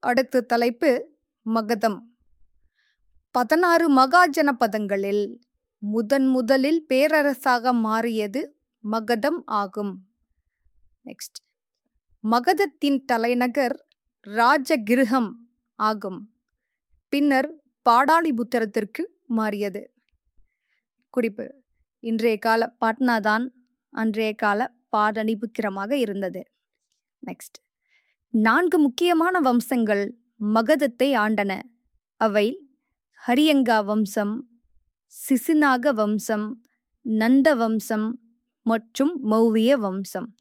அடுத்த தலைப்பு மகதம். 16 மகாஜனபதங்களில் முதலில் பேரரசாக மாறியது மகதம் ஆகும். நெக்ஸ்ட், மகதத்தின் தலைநகர் ராஜகிருஹம் ஆகும். பின்னர் பாடாலிபுத்திரத்திற்கு மாறியது. குறிப்பு: இன்றைய கால பாட்னா தான் அன்றைய கால பாடலிபுத்திரமாக இருந்தது. நெக்ஸ்ட், 4 முக்கியமான வம்சங்கள் மகதத்தை ஆண்டன. அவை ஹரியங்கா வம்சம், சிசிநாக வம்சம், நந்த வம்சம் மற்றும் மௌரிய வம்சம்.